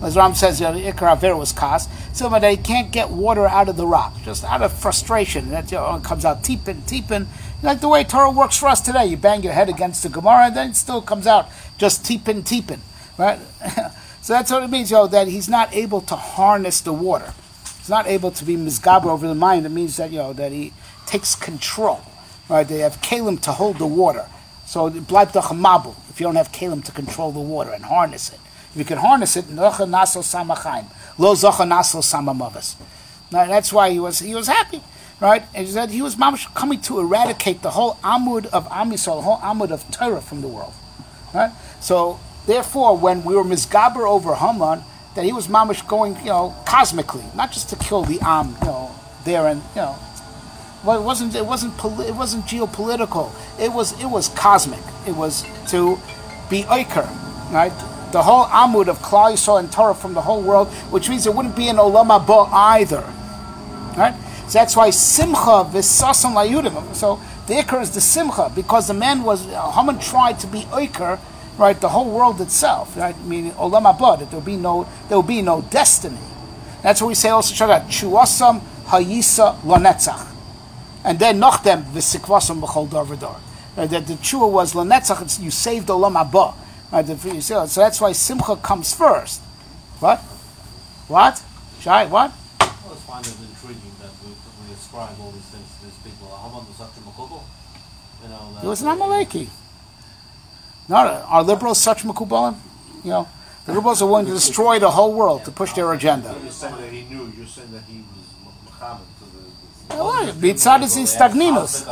As Ram says, the Ikar Aver was Kas. So when they can't get water out of the rock, just out of frustration, that it comes out teepin. Like the way Torah works for us today. You bang your head against the Gemara, and then it still comes out just teepin. Right? So that's what it means, that he's not able to harness the water. He's not able to be mizgaber over the mind. It means that, that he takes control. Right? They have kalim to hold the water. So bleibt doch a mabul if you don't have kalim to control the water and harness it. If you can harness it, nocha nasol samachayim, lo zocha nasol samamavas. Now that's why he was happy, right? And he said he was mamash coming to eradicate the whole amud of Am Yisrael, the whole amud of Torah from the world, right? So therefore, when we were mizgaber over Haman, that he was mamash going, cosmically, not just to kill the Am, there and well, it wasn't geopolitical. It was cosmic. It was to be oiker, right? The whole amud of Klal Yisrael and Torah from the whole world, which means there wouldn't be an olam haba either, right? So that's why simcha v'sasam layudim. So the ikar is the simcha because the man Haman tried to be oiker, right? The whole world itself, right? Meaning olam haba, that there will be no destiny. That's what we say also. Chuasam hayisa lanetzach. And then Nochdem v'sikvasam b'chol dar v'dar. That the tshuva was l'netzach, you saved olam haba. So that's why simcha comes first. What? Shai, what? I always find it intriguing that we ascribe all these things to these people. Haman was such a makubal. He was an Amaleki. Are liberals such makubalim? The liberals are willing to destroy the whole world to push their agenda. You're saying that he knew. You're saying that he was Muhammad. Mitzad is in stagninus.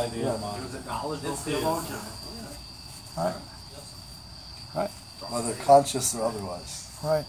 Right. Whether conscious or otherwise. Right.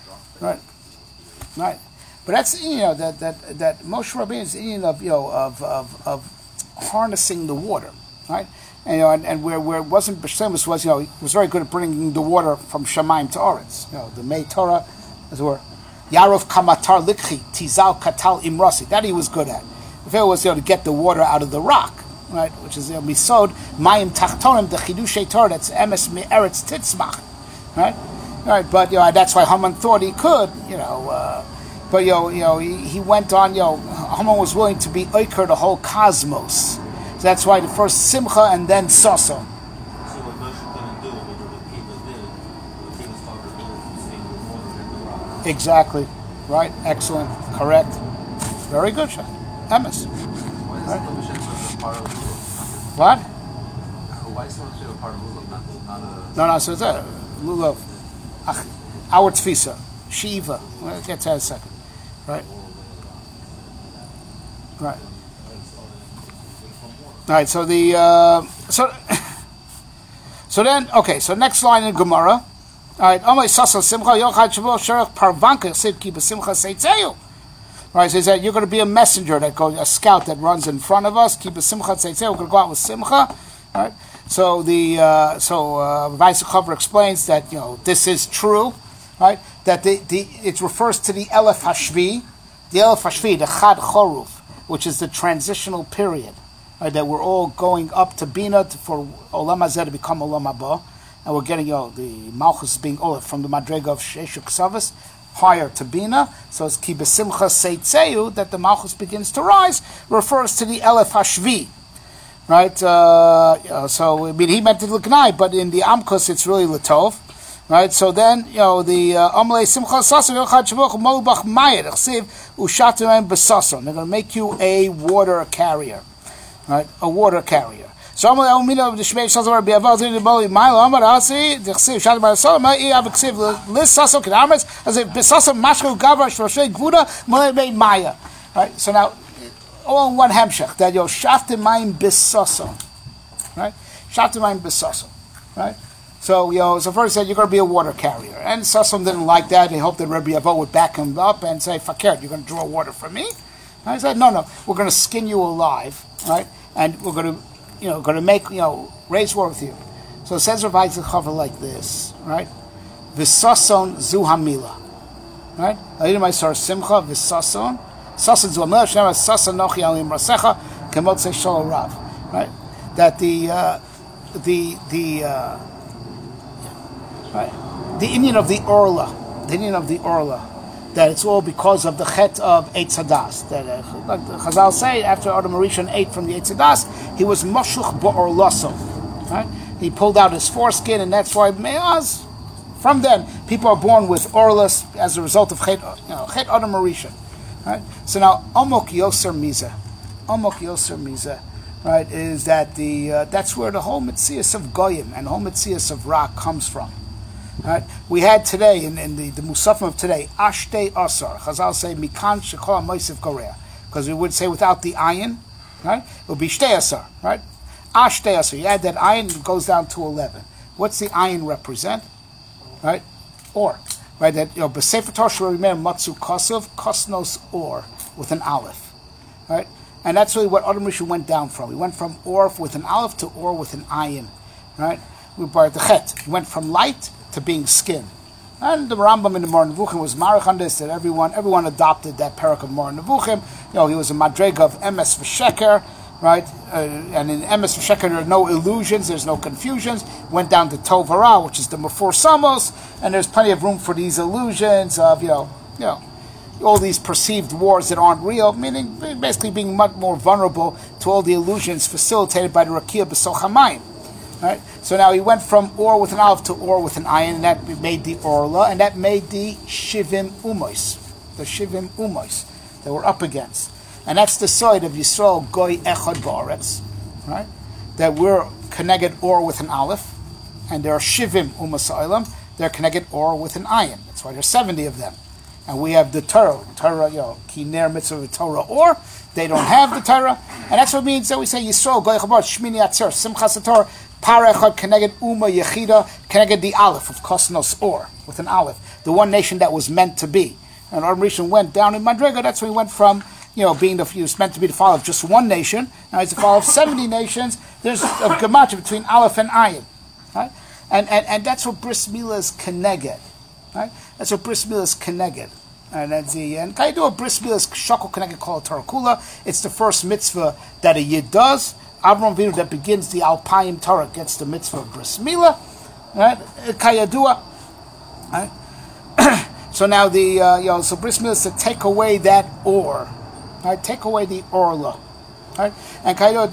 But that's that Moshe Rabbeinu's Indian of harnessing the water, right? And where it wasn't B'Shemus was he was very good at bringing the water from Shemaim to Oretz. The Mei Torah, as it were, Yarov Kamatar Likhi Tizal Katal Imrasi. That he was good at. If it was to get the water out of the rock, right, which is misod mayim tachtonim the chidushay Torah, that's emes me'eretz titzmach, right. But that's why Haman thought he could, but he went on. Haman was willing to be oiker the whole cosmos. So that's why the first simcha and then saso. So what Moshe couldn't do, what the Kiva did, the Kiva started doing the water in the rock. Exactly, right, excellent, correct, very good, Shai. Emes. Why is the part of what? Why is the part of Lulav, not a... No, so it's a Lulav. Our tfisa. Shiva. We'll get to that in a second. Right? Right, so the... So then, okay, so next line in Gemara. All right, Omay Sasal Simcha Yochad Shavuot Sherach Parvanka Sid Kiba Simcha Seitzeyu. Right, so he said, you're going to be a messenger that goes, a scout that runs in front of us. Keep a simcha tzeitzei. We're going to go out with simcha. Right. So Vaisa Chaver explains that this is true. Right. That it refers to the Elef Hashvi, the Chad Choruf, which is the transitional period. Right, that we're all going up to Bina for Olam Hazeh to become Olam Haba, and we're getting the Malchus being Olef from the Madrega of Sheshu Ksavas higher to Bina, so it's Ki B'Simcha Seitzeu that the Malchus begins to rise, refers to the Elef Hashvi, right? So he meant it L'Gnai, but in the Amkus it's really L'Tov, right? So then the Amalei Simcha Sason Yochad Shavuch Molbach Mayed Chsiv Ushatem B'Sason. They're going to make you a water carrier, right? A water carrier. So Amalei Umina of the Shmei Shazar Biaval Zin Boli Milo Amar Asi the Chsiv Shatem B'Sason Mai Av Chsiv Lis Sason Kedamas as if B'Sason Mashko Gavra Shvoshay Gvuda Molei Maya. Right. So now all in one hemshech that Shaftem Mayim B'Sason, right? Shaftem Mayim B'Sason, right? So so first he said you're going to be a water carrier, and Sason didn't like that. He hoped that Rabbi Yavo would back him up and say, "Fakir, you're going to draw water from me." And I said, "No, we're going to skin you alive, right? And we're going to going to make, raise war with you." So it says Rav Isaac Chaver like this, right? V'sason zu hamila, right? Ayidim Aysar Simcha v'sason, sason zu hamila, Shnei sason nochi alim rasecha, kemotzei shol rav, right? That the Indian of the Orla, the inyan of the Orla, that it's all because of the chet of Eitz Hadas. That, like the Chazal say, after Adam Rishon ate from the Eitz Hadas, he was Moshuch Ba'orlaso. Right? He pulled out his foreskin, and that's why Me'az, from then, people are born with Orlas as a result of chet Adam Rishon. Right? So now, Amok Yoser Miza, right, is that that's where the whole Metzias of Goyim and the whole Metzias of Ra comes from. Right? We had today, in the Musafim of today, Ashtei Asar. Chazal say, Mikan Shekol HaMoisiv Korea. Because we would say without the ayin, right, it would be Shtei Asar, right? Ashtei Asar. You add that ayin, it goes down to 11. What's the ayin represent? Right? Or. Right? That, B'Sefer Torah shall remain Matzu Kosov, Kosnos Or, with an aleph. Right? And that's really what Adam Rishon went down from. He went from Or with an aleph to Or with an ayin. Right? We brought the chet. He went from light to being skin. And the Rambam in the Moreh Nevuchim was marich on this, that everyone adopted that parak of Moreh Nevuchim. He was a madrega of emes v'sheker, right? And in emes v'sheker there are no illusions, there's no confusions. Went down to Tov Hara, which is the Mefor Samos, and there's plenty of room for these illusions of, all these perceived wars that aren't real, meaning basically being much more vulnerable to all the illusions facilitated by the Rakia B'Soch HaMayim. Right? So now he went from Or with an aleph to Or with an ayin, and that made the Orla, and that made the Shivim Umois, that we're up against. And that's the side of Yisrael Goy Echad Ba'aretz, right? That we're connected Or with an aleph, and there are Shivim Umas Olam, they're connected Or with an ayin. That's why there's 70 of them. And we have the Torah, Ki Ner Mitzvah Torah Or, they don't have the Torah, and that's what it means that we say Yisrael Goy Echad Ba'aretz, Shmini Atzer, Simchas Torah, Parechad Keneged Uma Yechida Keneged the Aleph of Kosnos Or with an Aleph, the one nation that was meant to be. And Adam Rishon went down in Madrega. That's when he went from he was meant to be the father of just one nation. Now he's the father of 70 nations. There's a gematria between Aleph and Ayin, right? And that's what Bris Milah is Keneged, right? That's what Bris Milah is Keneged. And can you do a Bris Milah is Shakol Keneged called Torah Kula? It's the first mitzvah that a Yid does. Avram Avinu that begins the Alpayim Torah gets the mitzvah of Bris Milah, right? Kayadua, right? So now so Bris Milah is to take away that Or, right? Take away the Orla, right? And Kayadua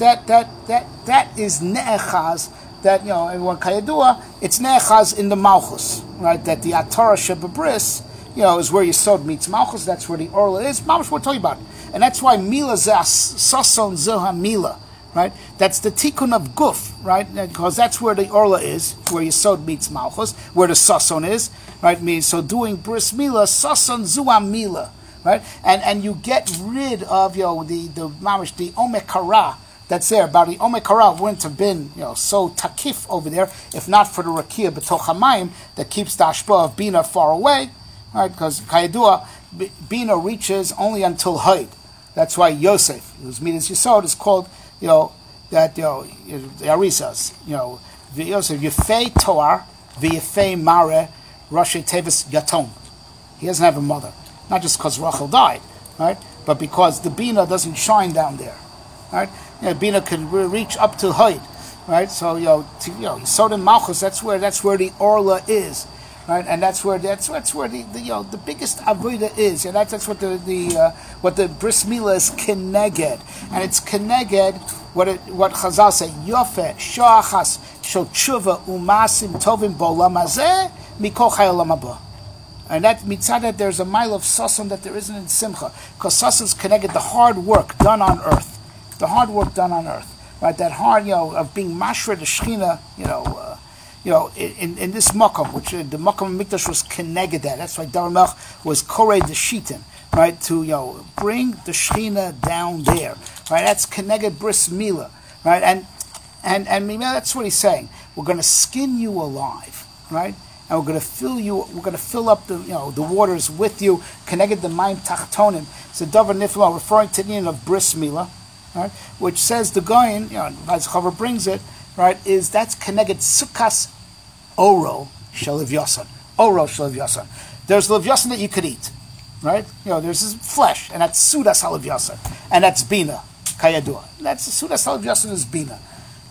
that is Ne'echaz, that everyone Kayadua, it's Ne'echaz in the Malchus, right? That the Atara Shebabris, is where Yesod meets Malchus. That's where the Orla is. Malchus we're talking about, and that's why Milah Zas Sason Zoha Milah. Right, that's the tikkun of guf, right? Because that's where the orla is, where Yesod meets Malchus, where the sason is, right? Means so doing bris milah, sason zuam milah, right? And you get rid of the mamish the omekara that's there. About the omekara wouldn't have been so takif over there if not for the rakia b'toch hamayim that keeps the ashpa of bina far away, right? Because kayadua bina reaches only until haid. That's why Yosef, whose midas Yesod, is called. The Arisas, Yosef, Yefei Toar, V'Yefei Mare, Rashi Tevis Yatom. He doesn't have a mother. Not just because Rachel died, right? But because the Bina doesn't shine down there, right? Bina can reach up to height, right? So, Yesod and Malchus, that's where the Orla is. Right, and that's where the biggest avodah is, and that's what the bris milah is keneged, and it's keneged what Chazal say yofe shoachas shel tshuva umasim tovim bo'olam hazeh mikol chai olam haba, and that mitzad that there's a mile of sason that there isn't in simcha, because sason is keneged the hard work done on earth, right? That hard of being mashra the shechina, in this makom, which the makom of Mikdash was keneged that. That's why David Melch was korei the shitin, right? To bring the Shechina down there, right? That's keneged bris milah, right? And that's what he's saying. We're going to skin you alive, right? And we're going to fill you. We're going to fill up the waters with you. Keneged the mayim tachtonim. So Davar Nifla referring to the end of bris milah, right? Which says the Goyin, as Chavar brings it, right? Is that's keneged sukas. Oro shel Yasan. There's Lev Yasan that you could eat, right? There's his flesh, and that's Sudas Lev Yasan, and that's Bina, Kayadua. That's Sudas Lev Yasan is Bina,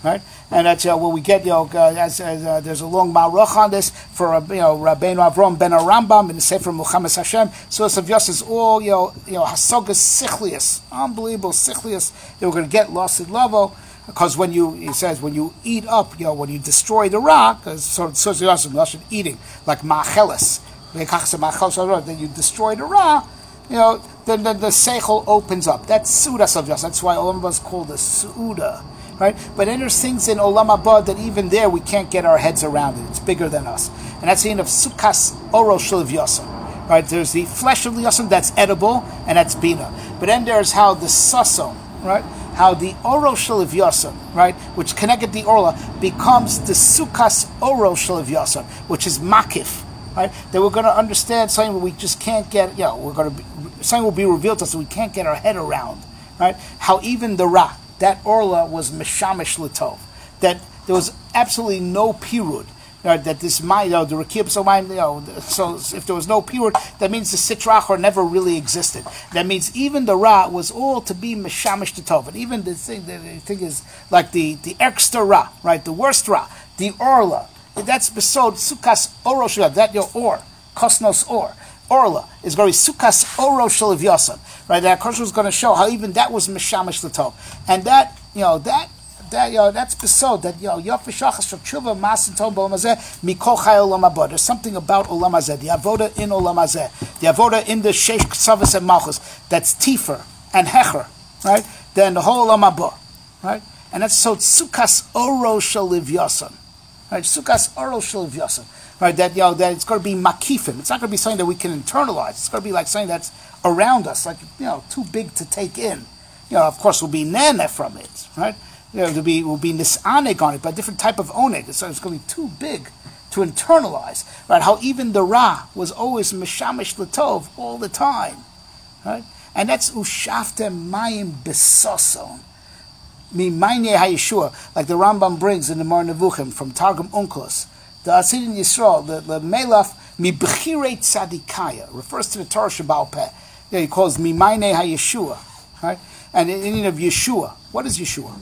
right? And that's where we get, there's a long ma'arach on this for, Rabbeinu Avram ben Arambam in the Sefer Muhammad Hashem. Source of Yos is all, hasogas sichlius, unbelievable sichlius. They were going to get lost in lavo, because he says, when you eat up, when you destroy the ra, because source of Yos is eating, like ma'acheles, then you destroy the ra, then the seichel opens up. That's Sudas of Yos. That's why Olam Haba is called a Suda. Right? But then there's things in Olam Haba that even there we can't get our heads around it. It's bigger than us. And that's the end of Sukas Oro Shel Yosem. Right? There's the flesh of the Yosem that's edible, and that's Bina. But then there's how the Sason, right? How the Oro Shel Yosem, right? Which connected the Orla, becomes the Sukas Oro Shel Yosem, which is Makif. Right? That we're going to understand something we just can't get, something will be revealed to us that we can't get our head around. Right? How even the Ra, that Orla was Meshamish L'tov. That there was absolutely no pirud. That this the Rakib so if there was no pirud, that means the Sitrachor never really existed. That means even the Ra was all to be Meshamish L'tov. And even the thing is like the Erkster Ra, right? The worst Ra, the Orla. That's besod Sukas Oro Shel, that your Or, Kosnos Or. Orla is going to be Sukas Oro Shel Yosem. Right, that Kosh was going to show how even that was Meshamish L'tov. And that's besod that Yofishachas from Tshuva Masin Tov Olam Hazeh Mikol Chai Olam Haba. There's something about Olam Hazeh, the avoda in Olam Hazeh, the avoda in the Sheish Ksavos and Malchus. That's Tifer and Hecher, right? Then the whole Olam Haba, right? And that's so Sukas Oro Shel Yosem, right? Sukas Oro Shel Yosem, right? That that it's going to be makifim. It's not going to be something that we can internalize. It's going to be like something that's around us, like too big to take in. Of course, we'll be nana from it, right? We'll be nisanig on it, but a different type of onig. So it's going to be too big to internalize, right? How even the Ra was always meshamish l'tov all the time, right? And that's ushaftem mayim besoson, mimayne hayeshua, like the Rambam brings in the Mar Nevuchim from Targum Onkelos. The Asid in Yisrael, the Melaf mi bechirei tzadikaya refers to the Torah Sheba'al Peh. He calls mimayne hayeshua, right? And in meaning of Yeshua, what is Yeshua?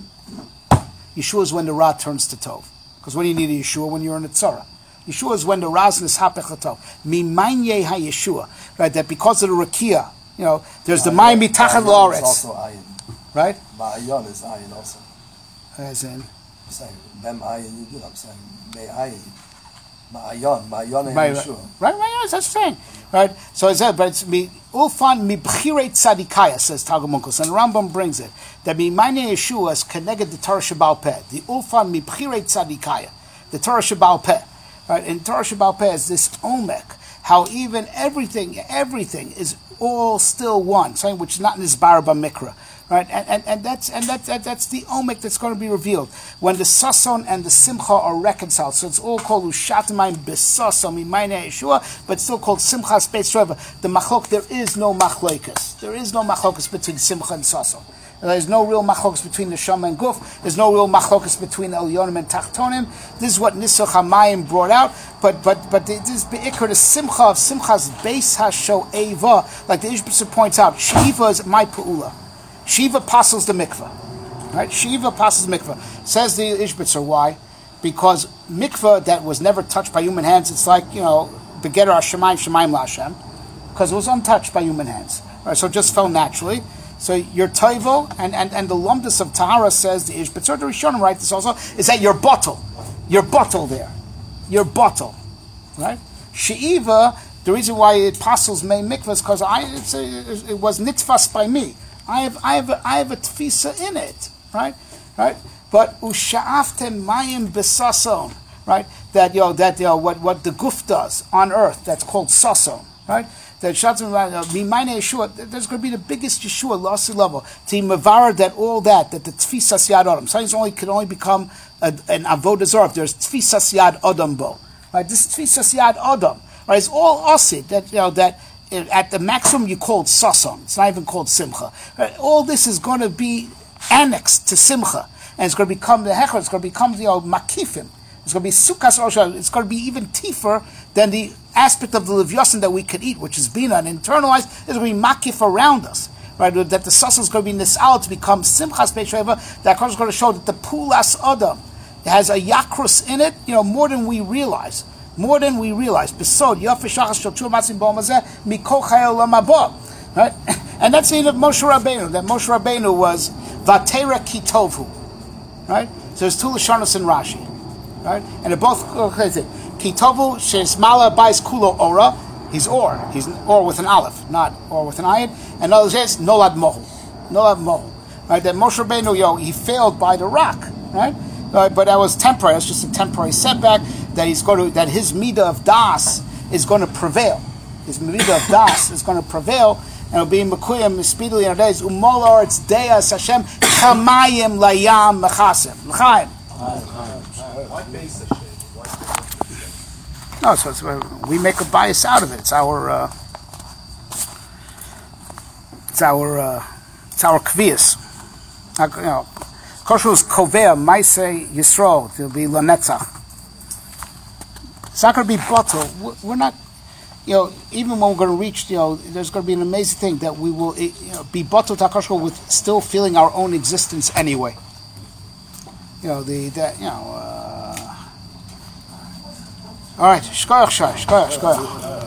Yeshua is when the Ra turns to Tov. Because when you need a Yeshua, when you're in a Tzara. Yeshua is when the Ra is Nishapech L'Tov. Mimayne hayeshua, right? That because of the Rakia, there's the Mayim mitachad la'aretz. It's also ayin. Right? Ma'ayon is ayin also. As in? I'm saying, Mem ayin yudin, I'm saying, Me ayin. Ma'ayon and Yeshua. Right, that's the thing. Right? So it says, but it's Ulfan mi b'chirei tzadikaya, says Targum Onkelos, and Rambam brings it, that mimayne Yeshua is connected to Torah Sheba'al Peh. The Ulfan mi b'chirei tzadikaya, the Torah Sheba'al Peh. Right? And Torah Sheba'al Peh is this omek, how even everything is all still one, something which is not in this bar b'mikra. Right, and that's the omek that's going to be revealed when the sason and the simcha are reconciled. So it's all called ushatmayim besason mimayne Yeshua, but still called simcha space forever. The machlok, there is no machlokas. There is no machlokas between simcha and sason. There's no real machlokas between the shama and guf. There's no real machlokas between elyonim and tachtonim. This is what Nisuch HaMayim brought out. But this is beikar the simcha of simcha's beis hasho eva, like the Ishbitzer points out. Shiva is my pu'ula. Shiva passes the mikveh, right? Shiva passes mikveh. Says the Ishbitzer, why? Because mikveh that was never touched by human hands, it's like, begetter Hashemayim L'Hashem, because it was untouched by human hands. Right? So it just fell naturally. So your toivo, and the lumdus of Tahara says, the Ishbitzer, the Rishonim write this also, is that your bottle there. Your bottle, right? She'iva, the reason why it apostles made mikveh is because it was nitfas by me. I have a tfisa in it, right? But usha'aftem mayim besason, right? That what the guf does on earth, that's called sason, right? That mimayne Yeshua, there's going to be the biggest Yeshua lost level to mevarer that all that the tfisas yad adam. Something can only become an avodah zarah if there's tfisas yad adam bo, right? This tfisas yad adam, right? It's all asid that. At the maximum, you call it sason. It's not even called simcha. Right? All this is going to be annexed to simcha, and it's going to become the hecher. It's going to become the makifim. It's going to be sukas osha. It's going to be even tifer than the aspect of the livyosin that we could eat, which is bina and internalized. It's going to be makif around us. right? That the Sasa is going to be nisal to become Simchas Beit Sheva. That Kosh is going to show that the Pulas Adam has a yakrus in it, more than we realize. More than we realize. Besod Yofish Shachas Shel Matzim B'Omazeh Mikol Chayil Lamabah. Right? And that's the end of Moshe Rabbeinu. That Moshe Rabbeinu was Vatera Kitovu. Right? So there's two Lashonos in Rashi. Right? And they're both Kitovu Sheismala Bais Kulo Ora. He's Or. He's Or with an Aleph, not Or with an Ayin. And others is Nolad Mohu. Nolad Mohu. Right? That Moshe Rabbeinu, he failed by the rock. Right? But that was temporary. It's just a temporary setback. That his midah of das is going to prevail. His midah of das is going to prevail, and it'll be mekuyim speedily in our days. Umol oretz deas Hashem chamayim layam mechasim. L'chaim. Why base the shade? No, so we make a bias out of it. It's our kvias. Koshus kovea maisei yisro. It'll be lanetzach. It's not going to be bottle. We're not, even when we're going to reach, there's going to be an amazing thing that we will, be bottle takoshko with still feeling our own existence anyway. All right, shkoyach shai, shkoyach.